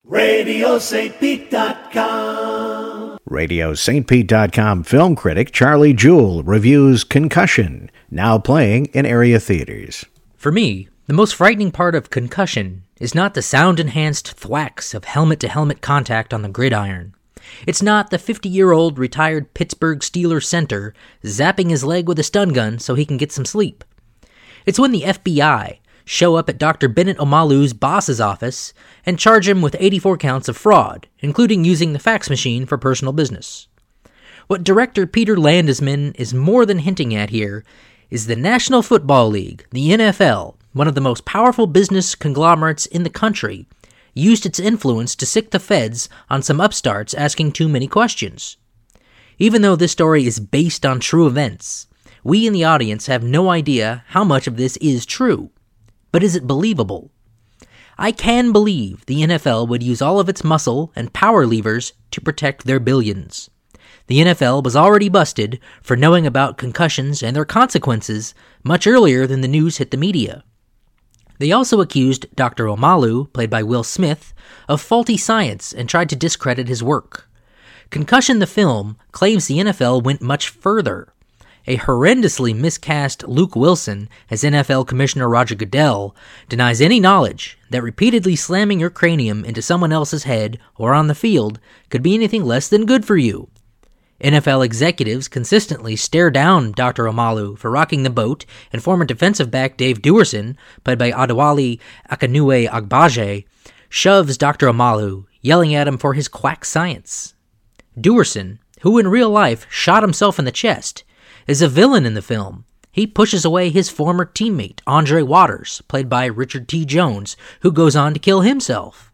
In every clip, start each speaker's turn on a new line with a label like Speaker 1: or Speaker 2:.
Speaker 1: RadioSt.Pete.com. RadioSt.Pete.com film critic Charlie Jewell reviews Concussion, now playing in area theaters.
Speaker 2: For me, the most frightening part of Concussion is not the sound-enhanced thwacks of helmet-to-helmet contact on the gridiron. It's not the 50-year-old retired Pittsburgh Steelers center zapping his leg with a stun gun so he can get some sleep. It's when the FBI show up at Dr. Bennett Omalu's boss's office and charge him with 84 counts of fraud, including using the fax machine for personal business. What director Peter Landesman is more than hinting at here is the National Football League, the NFL, one of the most powerful business conglomerates in the country, used its influence to sick the feds on some upstarts asking too many questions. Even though this story is based on true events, we in the audience have no idea how much of this is true. But is it believable? I can believe the NFL would use all of its muscle and power levers to protect their billions. The NFL was already busted for knowing about concussions and their consequences much earlier than the news hit the media. They also accused Dr. Omalu, played by Will Smith, of faulty science and tried to discredit his work. Concussion the film claims the NFL went much further. A horrendously miscast Luke Wilson as NFL Commissioner Roger Goodell denies any knowledge that repeatedly slamming your cranium into someone else's head or on the field could be anything less than good for you. NFL executives consistently stare down Dr. Omalu for rocking the boat, and former defensive back Dave Duerson, played by Adewale Akinnuoye-Agbaje, shoves Dr. Omalu, yelling at him for his quack science. Duerson, who in real life shot himself in the chest, is a villain in the film. He pushes away his former teammate, Andre Waters, played by Richard T. Jones, who goes on to kill himself.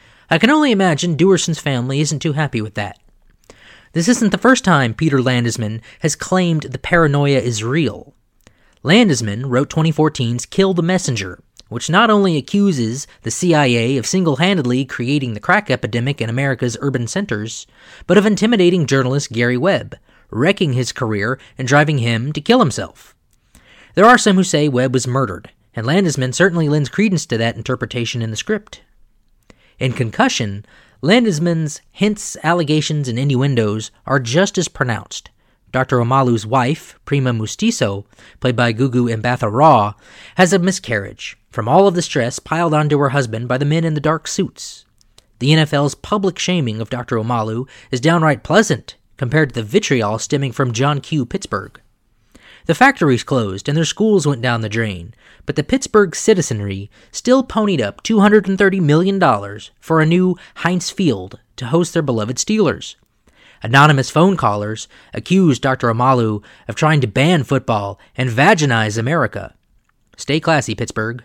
Speaker 2: I can only imagine Duerson's family isn't too happy with that. This isn't the first time Peter Landesman has claimed the paranoia is real. Landesman wrote 2014's Kill the Messenger, which not only accuses the CIA of single-handedly creating the crack epidemic in America's urban centers, but of intimidating journalist Gary Webb, wrecking his career and driving him to kill himself. There are some who say Webb was murdered, and Landesman certainly lends credence to that interpretation in the script. In Concussion, Landesman's hints, allegations, and innuendos are just as pronounced. Dr. Omalu's wife, Prima Mustiso, played by Gugu Mbatha Raw, has a miscarriage from all of the stress piled onto her husband by the men in the dark suits. The NFL's public shaming of Dr. Omalu is downright pleasant compared to the vitriol stemming from John Q. Pittsburgh. The factories closed and their schools went down the drain, but the Pittsburgh citizenry still ponied up $230 million for a new Heinz Field to host their beloved Steelers. Anonymous phone callers accused Dr. Omalu of trying to ban football and vaginize America. Stay classy, Pittsburgh.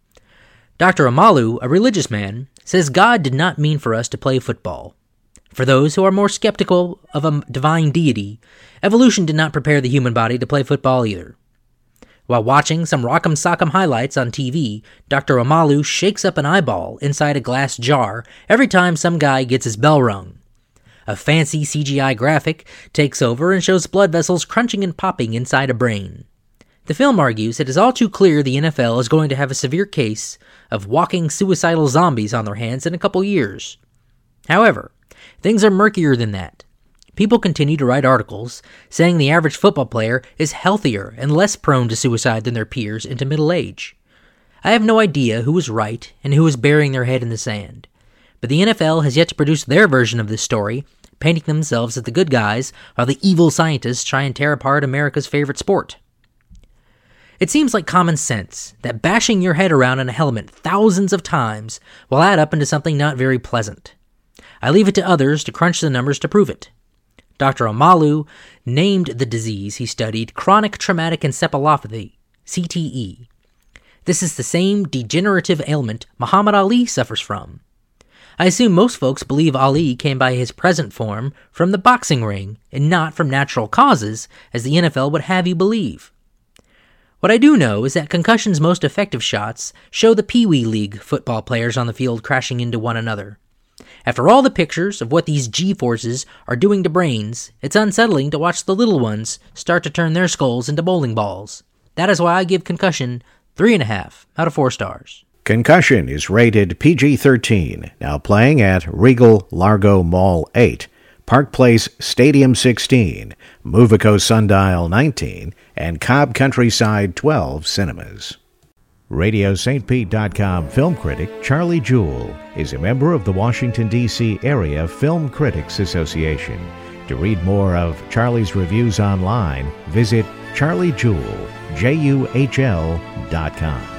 Speaker 2: Dr. Omalu, a religious man, says God did not mean for us to play football. For those who are more skeptical of a divine deity, evolution did not prepare the human body to play football either. While watching some Rock'em Sock'em highlights on TV, Dr. Omalu shakes up an eyeball inside a glass jar every time some guy gets his bell rung. A fancy CGI graphic takes over and shows blood vessels crunching and popping inside a brain. The film argues it is all too clear the NFL is going to have a severe case of walking suicidal zombies on their hands in a couple years. However, things are murkier than that. People continue to write articles saying the average football player is healthier and less prone to suicide than their peers into middle age. I have no idea who is right and who is burying their head in the sand, but the NFL has yet to produce their version of this story, painting themselves as the good guys while the evil scientists try and tear apart America's favorite sport. It seems like common sense that bashing your head around in a helmet thousands of times will add up into something not very pleasant. I leave it to others to crunch the numbers to prove it. Dr. Omalu named the disease he studied chronic traumatic encephalopathy, CTE. This is the same degenerative ailment Muhammad Ali suffers from. I assume most folks believe Ali came by his present form from the boxing ring and not from natural causes, as the NFL would have you believe. What I do know is that Concussion's most effective shots show the Pee Wee League football players on the field crashing into one another. After all the pictures of what these G-forces are doing to brains, it's unsettling to watch the little ones start to turn their skulls into bowling balls. That is why I give Concussion 3.5 out of 4 stars.
Speaker 1: Concussion is rated PG-13, now playing at Regal Largo Mall 8, Park Place Stadium 16, Movico Sundial 19, and Cobb Countryside 12 cinemas. RadioSt.Pete.com film critic Charlie Jewell is a member of the Washington, D.C. Area Film Critics Association. To read more of Charlie's reviews online, visit charliejewell.com.